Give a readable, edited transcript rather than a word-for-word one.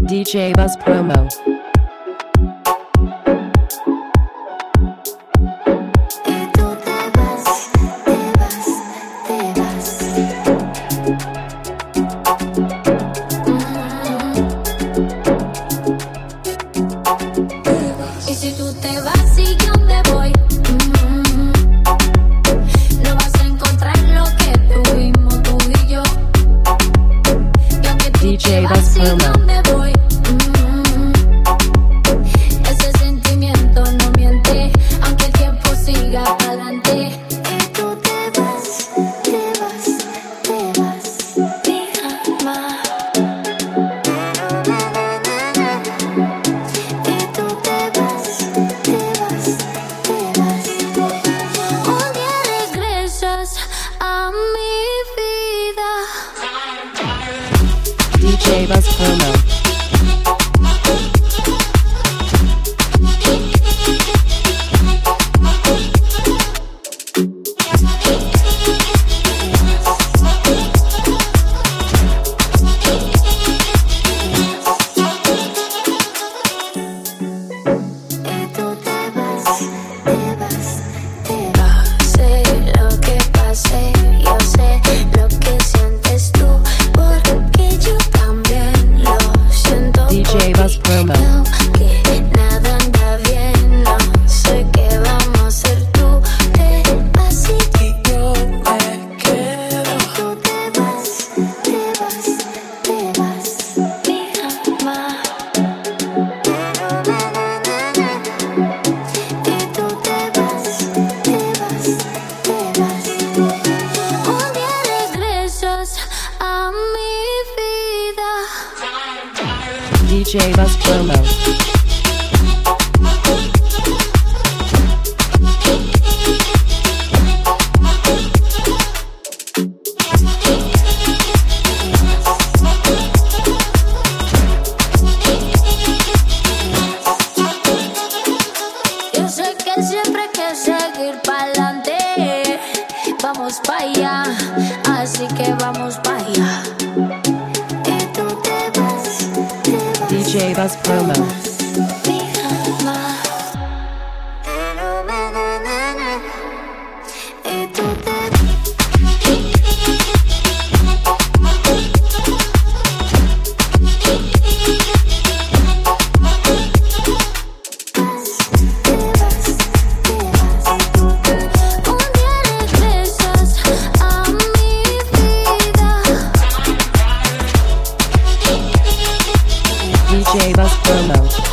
DJ Buzz Promo. Y si tú te vas y yo me voy, no vas a encontrar lo que tuvimos tú y yo. Y aunque tú DJ te Buzz vas y yo Promo. me voy, ese sentimiento no miente, aunque el tiempo siga adelante. Y tú te vas, te vas, te vas, mi alma. Y tú te vas, te vas, te vas. Un día regresas a mi vida. DJ Buzz Promo. Y tú te vas, te vas, te vas. Sé lo que pasé, yo sé lo que sientes tú, porque yo también lo siento. DJ Buzz Promo. Que nada anda bien, no sé qué vamos a hacer. Tú te vas y yo me quedo. Tú te vas, te vas, te vas, mi alma. Y tú te vas, te vas, te vas. Un día regresas a mi vida. DJ Buzz Promo. Yo sé que siempre hay que seguir pa'lante. Vamos pa' allá, así que vamos pa' allá. Y tú te vas, DJ Buzz Promo. mi alma. Y tú te un día regresas a mi vida. DJ Buzz Promo.